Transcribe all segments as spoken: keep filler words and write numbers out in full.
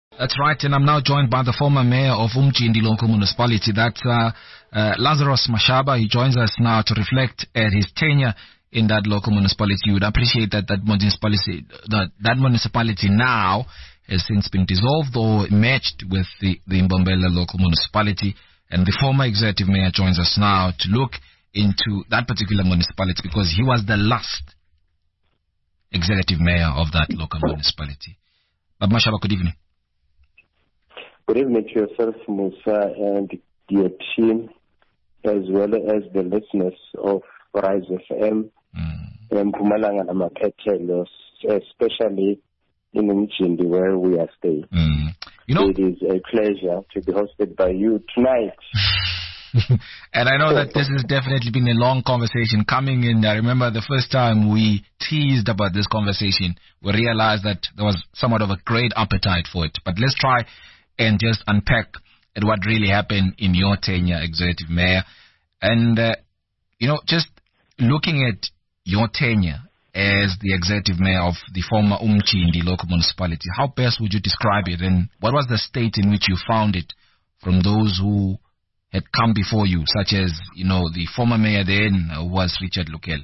That's right, and I'm now joined by the former mayor of Umjindi local municipality. That's uh, uh, Lazarus Mashaba. He joins us now to reflect at his tenure in that local municipality. You would appreciate that that municipality, that, that municipality now has since been dissolved or merged with the, the Mbombela local municipality. And the former executive mayor joins us now to look into that particular municipality because he was the last executive mayor of that local municipality. But Mashaba, good evening. Good evening to yourself, Musa, and your team, as well as the listeners of Rise F M and Mpumalanga and Mapetelo, especially in Umjindi where we are staying. Mm. You know, it is a pleasure to be hosted by you tonight. And I know that this has definitely been a long conversation coming in. I remember the first time we teased about this conversation, we realized that there was somewhat of a great appetite for it. But let's try and just unpack at what really happened in your tenure, executive mayor. And, uh, you know, just looking at your tenure as the executive mayor of the former Umjindi local municipality, how best would you describe it? And what was the state in which you found it from those who had come before you, such as, you know, the former mayor then uh, was Richard Lukele?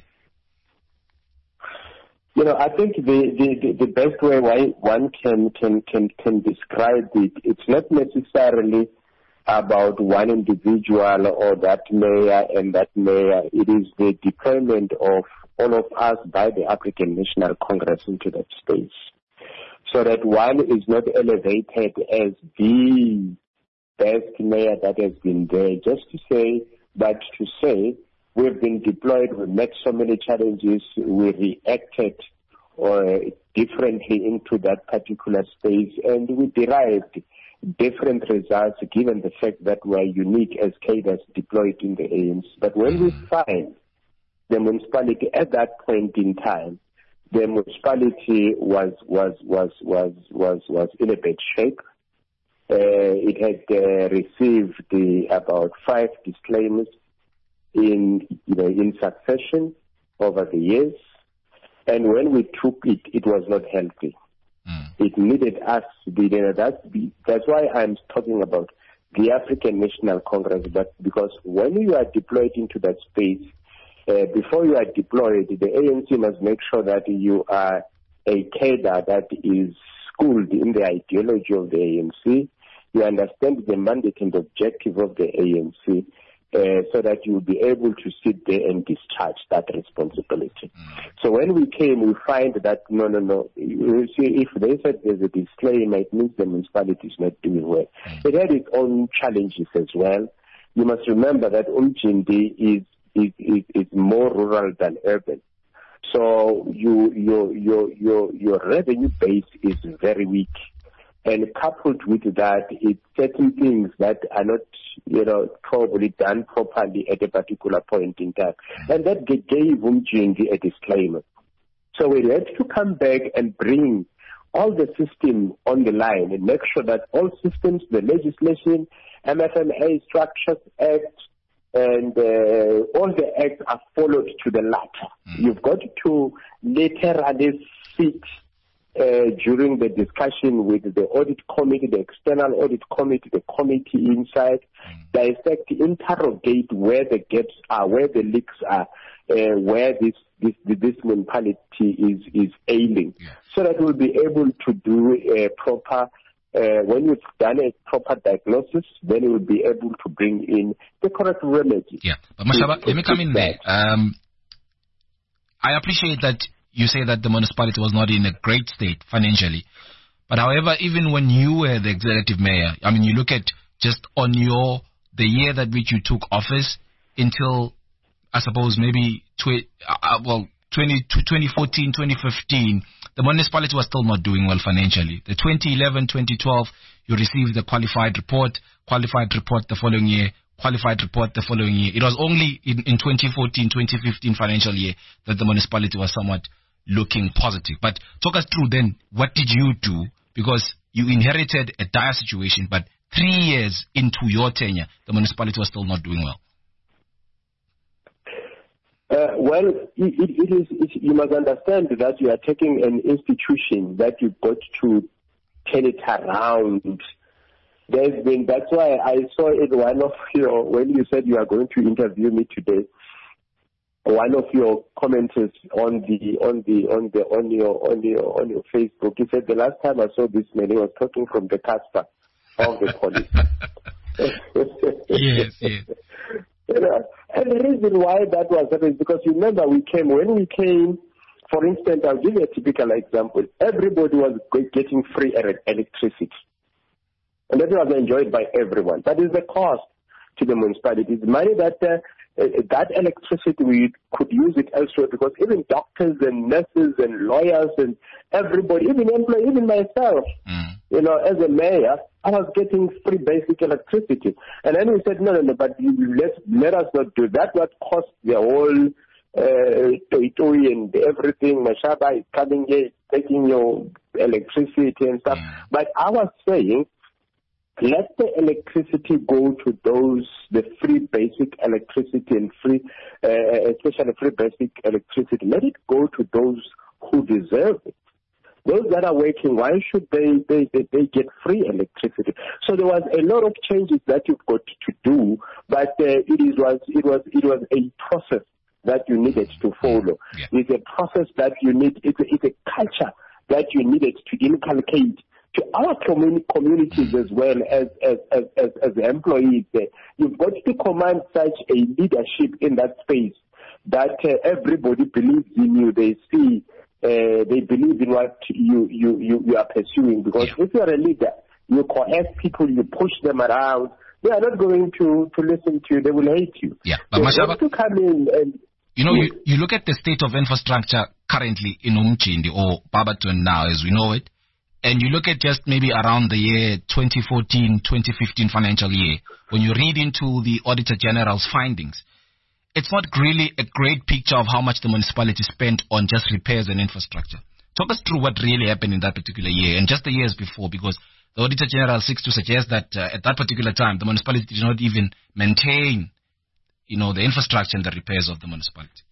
You know, I think the, the, the best way one can, can, can, can describe it, it's not necessarily about one individual or that mayor and that mayor. It is the deployment of all of us by the African National Congress into that space. So that one is not elevated as the best mayor that has been there, just to say, but to say, we've been deployed, we met so many challenges, we reacted or differently into that particular space, and we derived different results given the fact that we're unique as cadres deployed in the A N C. But when we find the municipality at that point in time, the municipality was was was was was was in a bad shape. Uh, it had uh, received the, about five disclaimers in you know in succession over the years, and when we took it, it was not healthy. Mm. It needed us. You know, that's that's why I'm talking about the African National Congress. But because when you are deployed into that space, uh, before you are deployed, the A N C must make sure that you are a cadre that is schooled in the ideology of the A N C. You understand the mandate and objective of the A N C, uh, so that you will be able to sit there and discharge that responsibility. Mm. So when we came, we find that, no, no, no, you see, if they said there's a disclaimer, it means the municipality is not doing well. Mm. It had its own challenges as well. You must remember that Umjindi is, is, is, is more rural than urban. So you, your, your, your, your revenue base is very weak. And coupled with that, it's certain things that are not, you know, probably done properly at a particular point in time. And that gave Umjindi a disclaimer. So we had to come back and bring all the system on the line and make sure that all systems, the legislation, M F M A Structures Act, and uh, all the acts are followed to the latter. You've got to literally sit Uh, during the discussion with the audit committee, the external audit committee, the committee inside, dissect, interrogate where the gaps are, where the leaks are, uh, where this this this municipality is is ailing, yeah. So that we'll be able to do a proper. Uh, when you've done a proper diagnosis, then you will be able to bring in the correct remedy. Yeah, but Mashaba, let me come in there. Um, I appreciate that. You say that the municipality was not in a great state financially. But however, even when you were the executive mayor, I mean, you look at just on your, the year that which you took office until, I suppose, maybe, tw- uh, well, twenty, twenty fourteen, twenty fifteen, the municipality was still not doing well financially. The twenty eleven, twenty twelve, you received the qualified report, qualified report the following year, qualified report the following year. It was only in, in twenty fourteen, twenty fifteen financial year that the municipality was somewhat looking positive. But talk us through then, what did you do? Because you inherited a dire situation, but three years into your tenure, the municipality was still not doing well. Uh, well, it, it, it is. It, you must understand that you are taking an institution that you've got to turn it around. There's been, that's why I saw it one of your, when you said you are going to interview me today, one of your commenters on the, on the, on the, on your, on your, on your Facebook, he said the last time I saw this man, he was talking from the Casper of the police. Yes, yes. You know, and the reason why that was that is because you remember we came, when we came, for instance, I'll give you a typical example. Everybody was getting free electricity. And that was enjoyed by everyone. That is the cost to the municipalities. Money that uh, that electricity, we could use it elsewhere, because even doctors and nurses and lawyers and everybody, even employees, even myself, mm. you know, as a mayor, I was getting free basic electricity. And then we said, no, no, no, but you, let, let us not do that. What cost the whole uh, Toitoi and everything, Mashaba is coming here, taking your electricity and stuff. Mm. But I was saying, let the electricity go to those, the free basic electricity and free, uh, especially free basic electricity. Let it go to those who deserve it. Those that are working, why should they, they, they, they get free electricity? So there was a lot of changes that you've got to do, but uh, it is was it was it was a process that you needed to follow. Yeah. It's a process that you need. It's a, it's a culture that you needed to inculcate to our communi- communities as well as as as, as, as employees. You've got to command such a leadership in that space that uh, everybody believes in you. They see. Uh, they believe in what you, you, you, you are pursuing. Because yeah. if you are a leader, you coerce people, you push them around, they are not going to, to listen to you. They will hate you. Yeah, but they Mashaba, want to come in and... You know, you, you look at the state of infrastructure currently in Umchindi or Barberton now as we know it, and you look at just maybe around the year twenty fourteen, twenty fifteen financial year, when you read into the Auditor General's findings, it's not really a great picture of how much the municipality spent on just repairs and infrastructure. Talk us through what really happened in that particular year and just the years before, because the Auditor General seeks to suggest that uh, at that particular time, the municipality did not even maintain, you know, the infrastructure and the repairs of the municipality.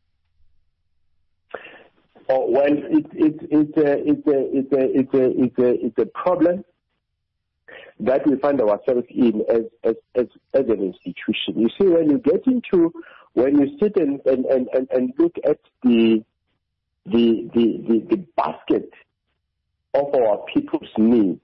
Oh, well, it, it, it, uh, it's, a, it's, a, it's, a, it's, a, it's a problem that we find ourselves in as, as, as, as an institution. You see, when you get into, when you sit and, and, and, and look at the, the, the, the, the basket of our people's needs,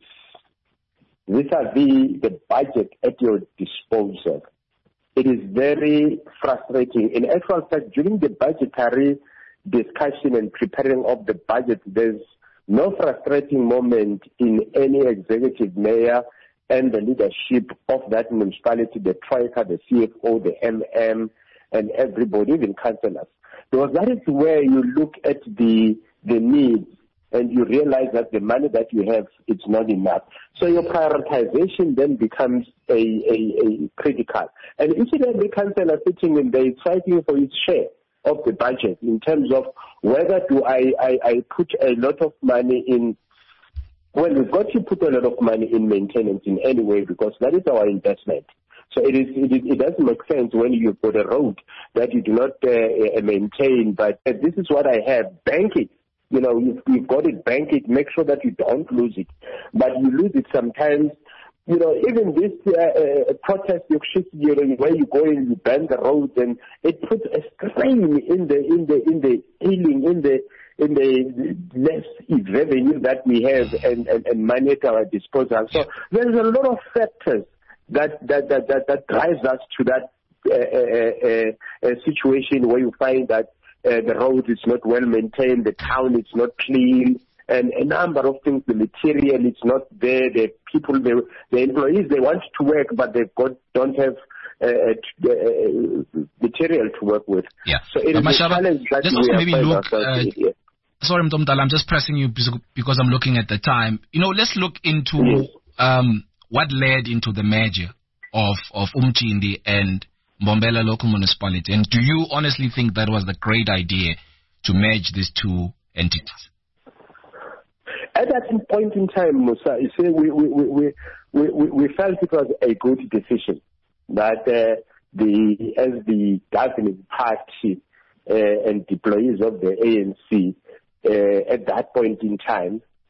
vis-a-vis the budget at your disposal, it is very frustrating. In actual fact, during the budgetary discussion and preparing of the budget, there's no frustrating moment in any executive mayor and the leadership of that municipality, the troika, the C F O, the M M, and everybody, even councillors. Because that is where you look at the the needs and you realize that the money that you have, it's not enough. So your prioritization then becomes a, a, a critical. And each and every councillor sitting in there is fighting for its share of the budget in terms of whether do I, I, I put a lot of money in. Well, we've got to put a lot of money in maintenance in any way because that is our investment. So it is, it, is, it doesn't make sense when you've got a road that you do not uh, maintain, but uh, this is what I have, bank it. You know, you've, you've got it, bank it, make sure that you don't lose it. But you lose it sometimes. You know, even this uh, uh, protest, you know, where you go and you bend the roads, and it puts a strain in the in the in the healing, in the in the less revenue that we have and, and, and money at our disposal. So there's a lot of factors that that that that, that drives us to that uh, uh, uh, uh, situation where you find that uh, the road is not well maintained, the town is not clean, and a number of things. The material is not there. The people, the, the employees, they want to work, but they've got don't have uh, uh, material to work with. Yeah. So it but is a challenge that let's we also have maybe find look. ourselves Uh, in here. Sorry, Mtomdala, I'm just pressing you because I'm looking at the time. You know, let's look into Yes. um, what led into the merger of of Umchindi and Mbombela local municipality. And do you honestly think that was the great idea to merge these two entities? At that point in time, Musa, you see, we we, we, we, we, we felt it was a good decision that uh, the as the governing party uh, and employees of the A N C uh, at that point in time,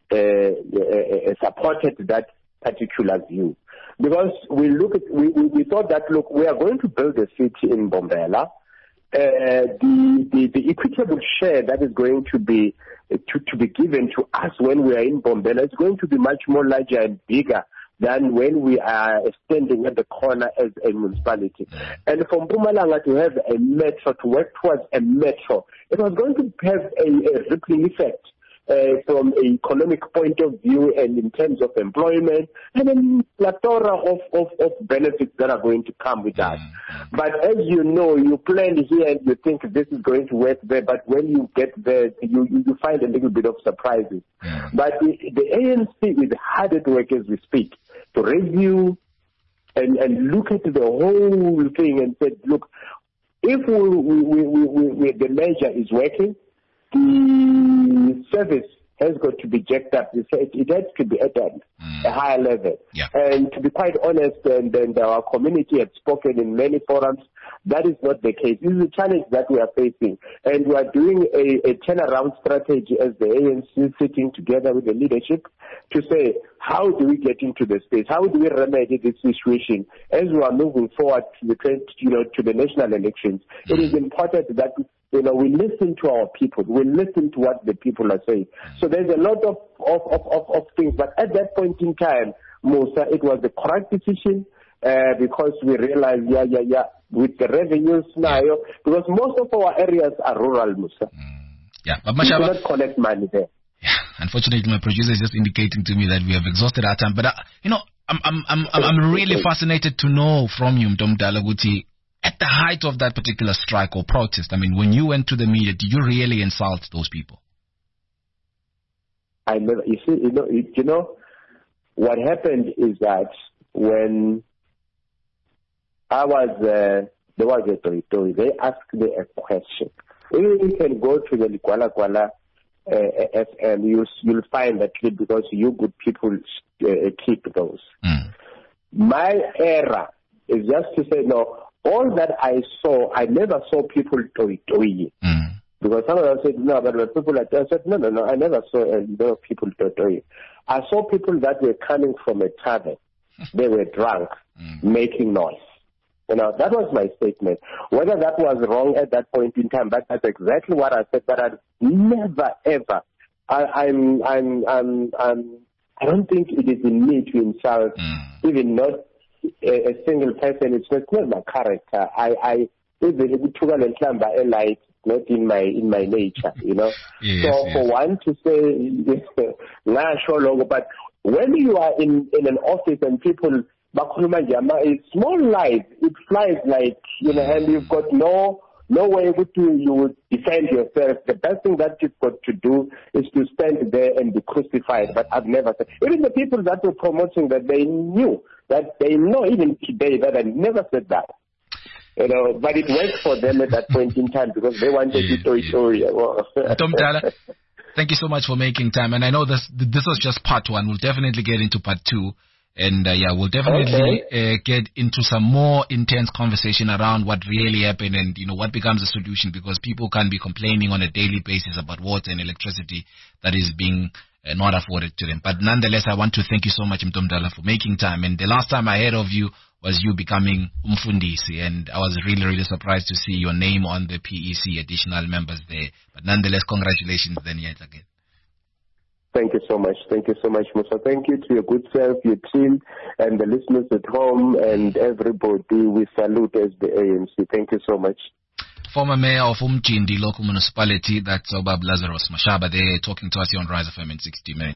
uh, uh, supported that particular view. Because we look at, we, we, we thought that, look, we are going to build a city in Mbombela. Uh, the, the, the equitable share that is going to be to, to be given to us when we are in Mbombela is going to be much more larger and bigger than when we are standing at the corner as a municipality. And for Mpumalanga to have a metro, to work towards a metro, it was going to have a, a rippling effect uh, from an economic point of view and in terms of employment and a plethora of, of, of benefits that are going to come with that. But as you know, you plan here and you think this is going to work there, but when you get there, you, you find a little bit of surprises. Yeah. But the, the A N C is hard at work as we speak to review and, and look at the whole thing and say, look, if we, we, we, we, we, the measure is working, the service has got to be jacked up. It has to be at mm. a higher level. Yeah. And to be quite honest, and, and our community has spoken in many forums, that is not the case. This is a challenge that we are facing. And we are doing a, a turnaround strategy as the A N C, sitting together with the leadership to say, how do we get into the space? How do we remedy this situation as we are moving forward to the, you know, to the national elections? Mm. It is important that you know, we listen to our people. We listen to what the people are saying. So there's a lot of, of, of, of, of things. But at that point in time, Musa, it was the correct decision uh, because we realized, yeah, yeah, yeah, with the revenues now, because most of our areas are rural, Musa. Mm. Yeah, but we cannot collect money there. Yeah, unfortunately, my producer is just indicating to me that we have exhausted our time. But, uh, you know, I'm, I'm, I'm, I'm, I'm really fascinated to know from you, Mtomdala Guti, at the height of that particular strike or protest, I mean, when you went to the media, did you really insult those people? I never. You see, you know, you know, what happened is that when I was uh, there was a story. They asked me a question. You can go to the Likwala Kwala uh, F M. You you'll find that clip because you good people uh, keep those. Mm. My error is just to say no. All that I saw, I never saw people toy toy. Mm. Because some of them said, no, but when people like that, I said, no, no, no, I never saw a lot of people toy toy. I saw people that were coming from a tavern. They were drunk, mm. making noise. You know, that was my statement. Whether that was wrong at that point in time, but that's exactly what I said, but I never, ever, I, I'm, I'm, I'm, I'm, I don't think it is in me to insult, mm. even not A, a single person. It's not, not my character. I, I, even light, not in my in my nature, you know. Yes, so yes. for one to say, but when you are in, in an office and people, it's small life. It flies like, you know, and you've got no no way to you would defend yourself. The best thing that you've got to do is to stand there and be crucified. But I've never said. Even the people that were promoting that, they knew that they know even today that I never said that. You know, but it worked for them at that point in time because they wanted yes, to tell yes. story. Mtomdala, thank you so much for making time. And I know this this was just part one. We'll definitely get into part two. And, uh, yeah, we'll definitely okay. uh, get into some more intense conversation around what really happened and, you know, what becomes a solution, because people can be complaining on a daily basis about water and electricity that is being uh, not afforded to them. But nonetheless, I want to thank you so much, Mtomdala, for making time. And the last time I heard of you was you becoming Umfundisi, and I was really, really surprised to see your name on the P E C, additional members there. But nonetheless, congratulations then yet again. Thank you so much. Thank you so much, Musa. Thank you to your good self, your team, and the listeners at home, and everybody. We salute as the A N C. Thank you so much. Former Mayor of Umjindi Local Municipality, that's Obab Lazarus Mashaba, there talking to us here on Rise F M in sixty minutes.